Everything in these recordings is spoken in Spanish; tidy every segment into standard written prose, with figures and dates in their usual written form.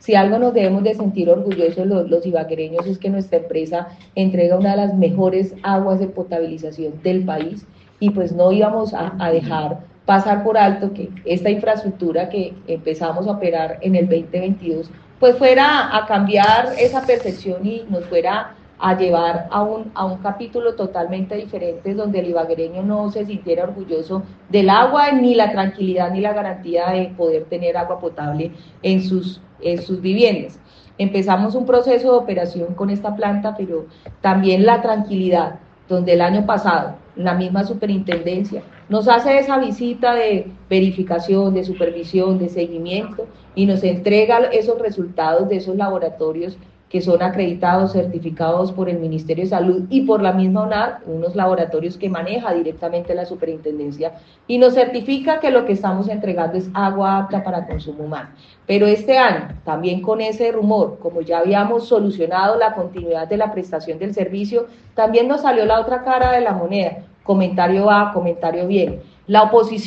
si algo nos debemos de sentir orgullosos los ibaguereños es que nuestra empresa entrega una de las mejores aguas de potabilización del país y pues no íbamos a dejar pasar por alto que esta infraestructura que empezamos a operar en el 2022 pues fuera a cambiar esa percepción y nos fuera a llevar a un capítulo totalmente diferente donde el ibaguereño no se sintiera orgulloso del agua, ni la tranquilidad ni la garantía de poder tener agua potable en sus viviendas. Empezamos un proceso de operación con esta planta, pero también la tranquilidad, donde el año pasado la misma superintendencia nos hace esa visita de verificación, de supervisión, de seguimiento y nos entrega esos resultados de esos laboratorios que son acreditados, certificados por el Ministerio de Salud y por la misma ONAR, unos laboratorios que maneja directamente la superintendencia, y nos certifica que lo que estamos entregando es agua apta para consumo humano. Pero este año, también con ese rumor, como ya habíamos solucionado la continuidad de la prestación del servicio, también nos salió la otra cara de la moneda, comentario va, comentario viene. La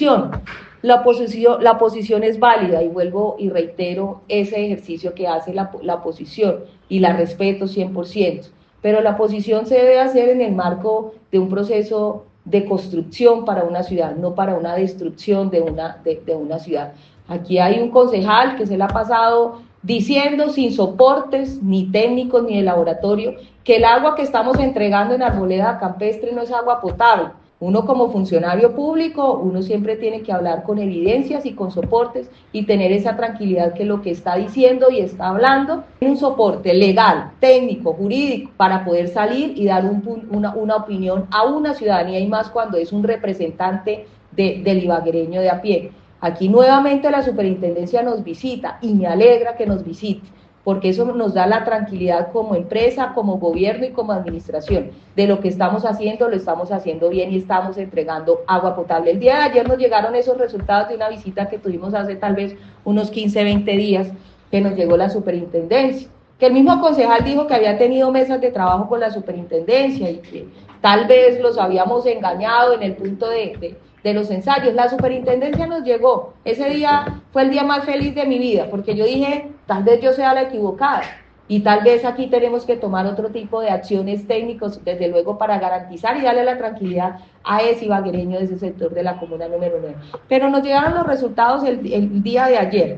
oposición es válida y vuelvo y reitero ese ejercicio que hace la oposición y la respeto 100%, pero la oposición se debe hacer en el marco de un proceso de construcción para una ciudad, no para una destrucción de una ciudad. Aquí hay un concejal que se le ha pasado diciendo sin soportes ni técnicos ni de laboratorio que el agua que estamos entregando en Arboleda Campestre no es agua potable. Uno como funcionario público, uno siempre tiene que hablar con evidencias y con soportes y tener esa tranquilidad que lo que está diciendo y está hablando es un soporte legal, técnico, jurídico, para poder salir y dar una opinión a una ciudadanía y más cuando es un representante del ibaguereño de a pie. Aquí nuevamente la superintendencia nos visita y me alegra que nos visite, porque eso nos da la tranquilidad como empresa, como gobierno y como administración, de lo que estamos haciendo, lo estamos haciendo bien y estamos entregando agua potable. El día de ayer nos llegaron esos resultados de una visita que tuvimos hace tal vez unos 15, 20 días, que nos llegó la superintendencia, que el mismo concejal dijo que había tenido mesas de trabajo con la superintendencia y que tal vez los habíamos engañado en el punto de los ensayos. La superintendencia nos llegó, ese día fue el día más feliz de mi vida, porque yo dije, tal vez yo sea la equivocada, y tal vez aquí tenemos que tomar otro tipo de acciones técnicos, desde luego, para garantizar y darle la tranquilidad a ese ibaguereño de ese sector de la comuna número 9. Pero nos llegaron los resultados el día de ayer.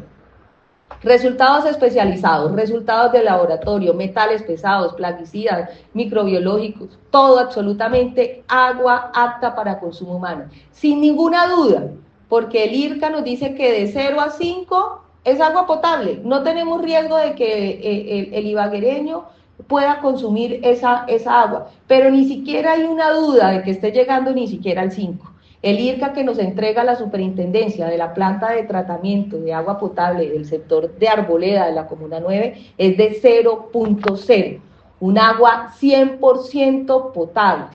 Resultados especializados, resultados de laboratorio, metales pesados, plaguicidas, microbiológicos, todo absolutamente agua apta para consumo humano. Sin ninguna duda, porque el IRCA nos dice que de 0 a 5 es agua potable. No tenemos riesgo de que el ibaguereño pueda consumir esa agua, pero ni siquiera hay una duda de que esté llegando ni siquiera al 5. El IRCA que nos entrega la superintendencia de la planta de tratamiento de agua potable del sector de Arboleda de la Comuna 9 es de 0.0, un agua 100% potable.